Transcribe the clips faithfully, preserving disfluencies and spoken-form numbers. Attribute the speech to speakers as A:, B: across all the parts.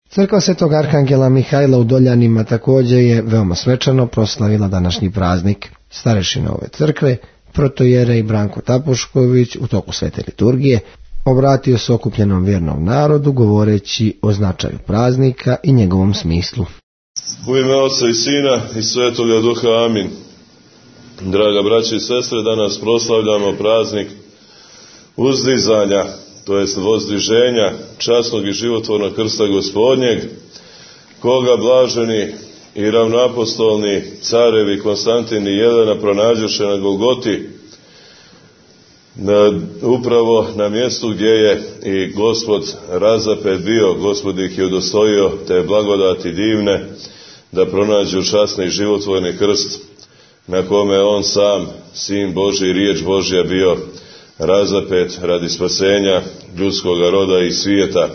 A: Crkva Svetog Arhangela Mihajla u Doljanima također je veoma svečano proslavila današnji praznik. Starešina ove crkve, protojerej Branko Tapušković, u toku svete liturgije obratio se okupljenom vjernom narodu govoreći o značaju praznika i njegovom smislu.
B: U ime Oca i Sina i Svetoga Duha, amin. Draga braći i sestre, danas proslavljamo praznik uzdizanja, to jest vozdiženja časnog i životvornog krsta Gospodnjeg, koga blaženi i ravnoapostolni carevi Konstantin i Jelena pronađoše na Golgoti, na, upravo na mjestu gdje je i Gospod razapet bio. Gospod ih je udostojio te blagodati divne da pronađu časni i životvorni krst na kome on sam, Sin Božji i riječ Božja, bio razapet radi spasenja ljudskog roda i svijeta.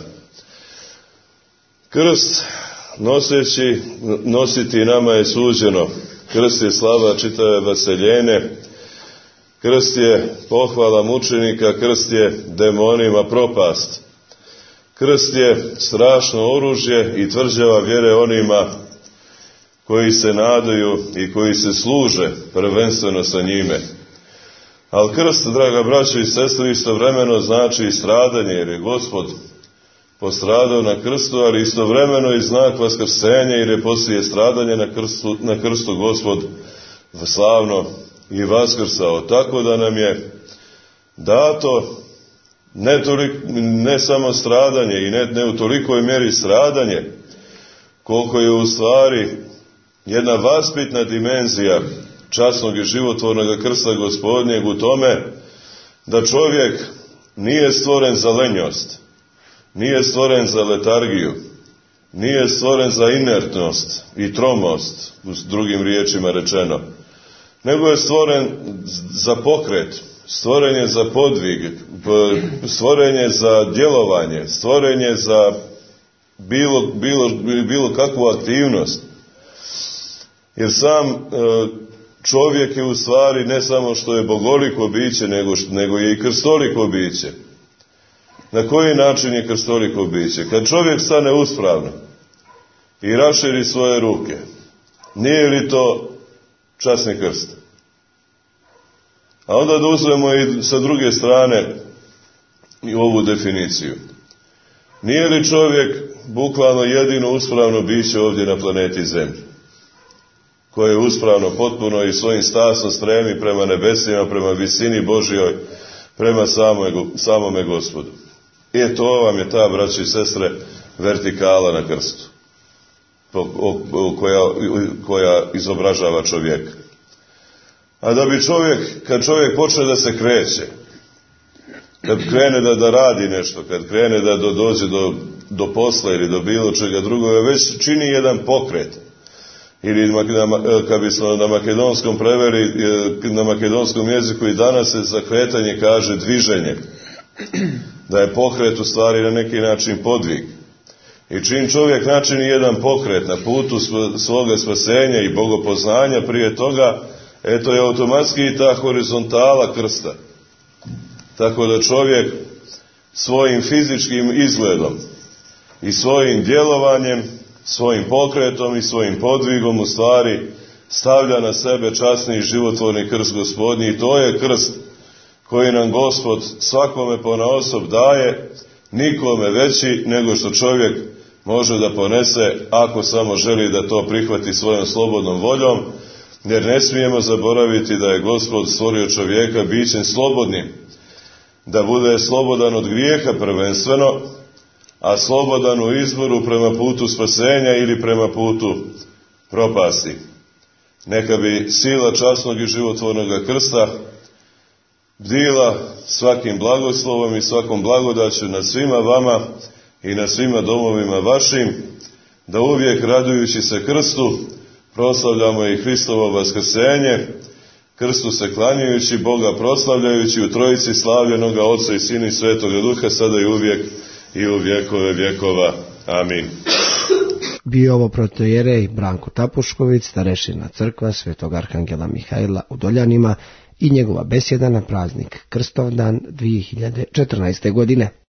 B: Krst noseći, nositi nama je suđeno. Krst je slava čitave vaseljene. Krst je pohvala mučenika, krst je demonima propast. Krst je strašno oružje i tvrđava vjere onima koji se nadaju i koji se služe prvenstveno sa njime. Ali krst, draga braćo i sestre, istovremeno znači i stradanje, jer je Gospod postradao na krstu, ali istovremeno i znak vaskrsenja, jer je poslije stradanja na krstu, na krstu Gospod slavno i vaskrsao. Tako da nam je dato ne, toliko, ne samo stradanje i ne, ne u tolikoj mjeri stradanje, koliko je u stvari jedna vaspitna dimenzija časnog i životvornog krsta Gospodnjeg u tome da čovjek nije stvoren za lenjost, nije stvoren za letargiju, nije stvoren za inertnost i tromost, s drugim riječima rečeno, nego je stvoren za pokret, stvoren je za podvig, stvoren je za djelovanje, stvoren je za bilo, bilo, bilo kakvu aktivnost. Jer sam čovjek je u stvari ne samo što je bogoliko biće, nego, nego je i krstoliko biće. Na koji način je krstoliko biće? Kad čovjek stane uspravno i raširi svoje ruke, nije li to časni krst? A onda da uzmemo i sa druge strane i ovu definiciju. Nije li čovjek bukvalno jedino uspravno biće ovdje na planeti Zemlji, koje je uspravno potpuno i svojim stasom stremi prema nebesima, prema visini Božjoj, prema samome, samome Gospodu? I to vam je ta, braći i sestre, vertikala na krstu, koja, koja izobražava čovjeka. A da bi čovjek, kad čovjek počne da se kreće, kad krene da, da radi nešto, kad krene da do, dođe do, do posla ili do bilo čega drugoga, već čini jedan pokret. Ili kad bismo na makedonskom preveli, na makedonskom jeziku i danas se za kretanje kaže dviženje. Da je pokret u stvari na neki način podvig. I čim čovjek načini jedan pokret na putu svoga spasenja i bogopoznanja prije toga, eto je automatski i ta horizontala krsta. Tako da čovjek svojim fizičkim izgledom i svojim djelovanjem, svojim pokretom i svojim podvigom u stvari stavlja na sebe časni i životvorni krst Gospodnji. I to je krst koji nam Gospod svakome ponaosob daje, nikome veći nego što čovjek može da ponese, ako samo želi da to prihvati svojom slobodnom voljom, jer ne smijemo zaboraviti da je Gospod stvorio čovjeka bićem slobodnim, da bude slobodan od grijeha prvenstveno, a slobodan u izboru prema putu spasenja ili prema putu propasti. Neka bi sila časnog i životvornog krsta bdila svakim blagoslovom i svakom blagodaću na svima vama i na svima domovima vašim, da uvijek radujući se krstu proslavljamo i Hristovo vaskrsenje, krstu se klanjajući, Boga proslavljajući u trojici slavljenoga Oca i Sina i Svetoga Duha, sada i uvijek i u vjekove vjekova. Amin.
A: Bio ovo protojerej Branko Tapušković, starešina crkva Svetog Arhangela Mihajla u Doljanima i njegova besjeda na praznik Krstovdan dvije hiljade četrnaeste. godine.